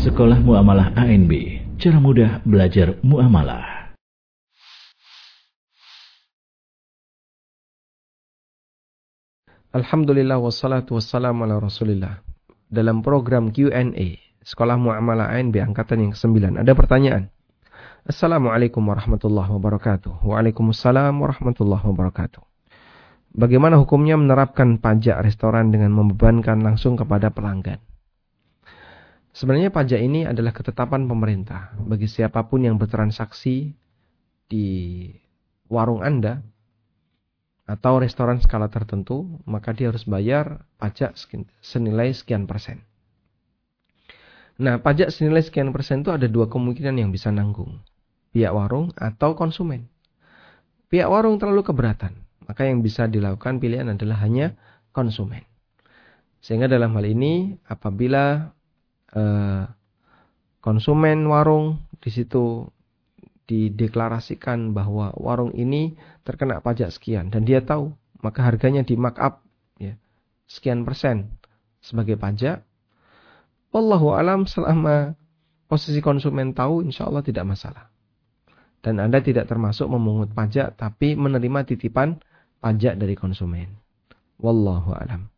Sekolah Muamalah ANB, cara mudah belajar muamalah. Alhamdulillah wassalatu wassalamu ala Rasulillah. Dalam program Q&A Sekolah Muamalah ANB angkatan yang ke-9 ada pertanyaan. Assalamualaikum warahmatullahi wabarakatuh. Waalaikumsalam warahmatullahi wabarakatuh. Bagaimana hukumnya menerapkan pajak restoran dengan membebankan langsung kepada pelanggan? Sebenarnya pajak ini adalah ketetapan pemerintah bagi siapapun yang bertransaksi di warung Anda atau restoran skala tertentu, maka dia harus bayar pajak senilai sekian persen. Nah, pajak senilai sekian persen itu ada dua kemungkinan yang bisa nanggung. Pihak warung atau konsumen. Pihak warung terlalu keberatan, maka yang bisa dilakukan pilihan adalah hanya konsumen. Sehingga dalam hal ini, apabila konsumen warung di situ dideklarasikan bahwa warung ini terkena pajak sekian dan dia tahu, maka harganya di markup ya, sekian persen sebagai pajak. Wallahu alam, selama posisi konsumen tahu, insya Allah tidak masalah. Dan Anda tidak termasuk memungut pajak, tapi menerima titipan pajak dari konsumen. Wallahu alam.